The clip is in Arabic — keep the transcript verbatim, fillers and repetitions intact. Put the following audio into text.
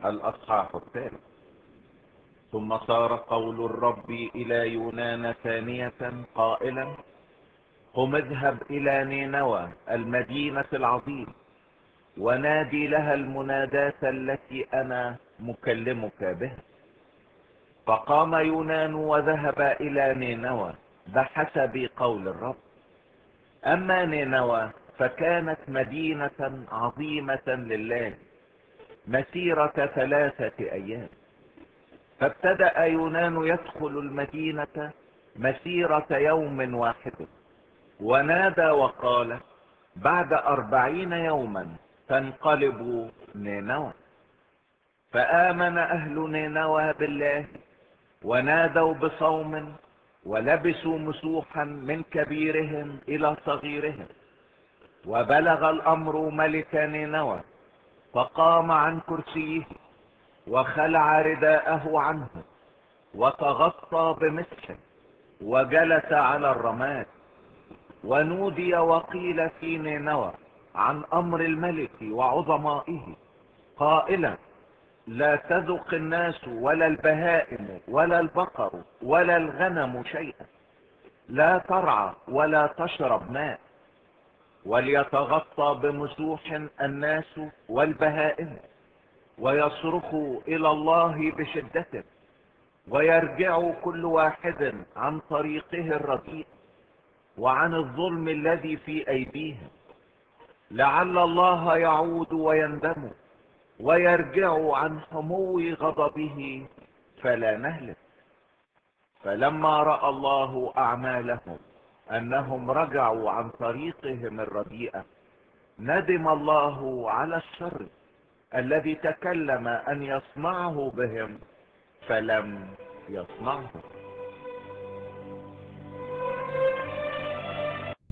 الأصحاح الثالث. ثم صار قول الرب إلى يونان ثانية قائلا: قم اذهب إلى نينوى المدينة العظيمة ونادي لها المناداة التي أنا مكلمك بها. فقام يونان وذهب إلى نينوى بحسب قول الرب. أما نينوى فكانت مدينة عظيمة لله مسيرة ثلاثة أيام. فابتدأ يونان يدخل المدينة مسيرة يوم واحد، ونادى وقال: بعد أربعين يوما تنقلب نينوى. فآمن أهل نينوى بالله ونادوا بصوم ولبسوا مسوحا من كبيرهم إلى صغيرهم. وبلغ الأمر ملك نينوى فقام عن كرسيه وخلع رداءه عنه وتغطى بمسحه وجلس على الرماد. ونودي وقيل في نينوى عن أمر الملك وعظمائه قائلا: لا تذق الناس ولا البهائم ولا البقر ولا الغنم شيئا، لا ترعى ولا تشرب ماء، وليتغطى بمسوح الناس والبهائم ويصرخوا إلى الله بشدة، ويرجع كل واحد عن طريقه الرديء وعن الظلم الذي في أيديهم، لعل الله يعود ويندم ويرجع عن حمو غضبه فلا نهلك. فلما رأى الله أعمالهم أنهم رجعوا عن طريقهم الرديئة، ندم الله على الشر الذي تكلم أن يصنعه بهم فلم يصنعه.